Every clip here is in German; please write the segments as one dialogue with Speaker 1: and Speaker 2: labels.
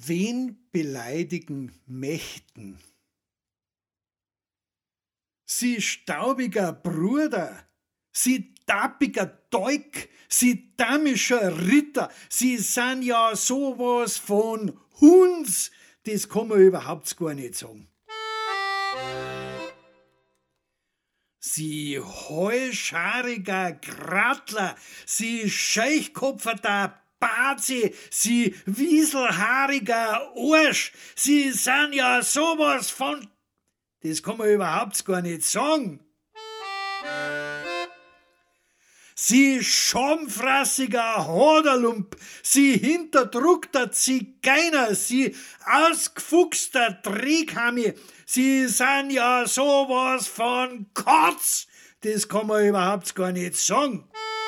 Speaker 1: Wen beleidigen Mächten? Sie staubiger Bruder, sie tappiger Teug, sie damischer Ritter, sie sind ja sowas von Huns, das kann man überhaupt gar nicht sagen. Sie heuschariger Grattler, sie scheichkopferter Bazi, sie wieselhaariger Arsch, sie sind ja sowas von... Das kann man überhaupt gar nicht sagen. Sie schamfrassiger Haderlump, sie hinterdruckter Zigeuner, sie ausgefuchster Drehkami, sie sind ja sowas von Kotz, das kann man überhaupt gar nicht sagen.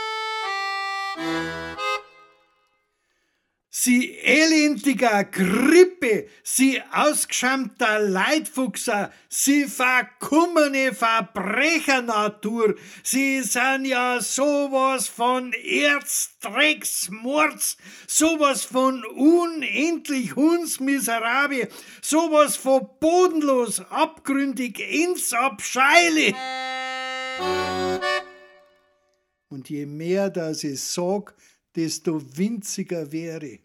Speaker 1: Sie elendiger Grippe, sie ausgeschämter Leitfuchser, sie verkummene Verbrechernatur, sie sind ja sowas von Erzdrecksmords, sowas von unendlich hundsmiserabel, sowas von bodenlos, abgründig, ins Abscheile. Und je mehr das ich sag, desto winziger wäre.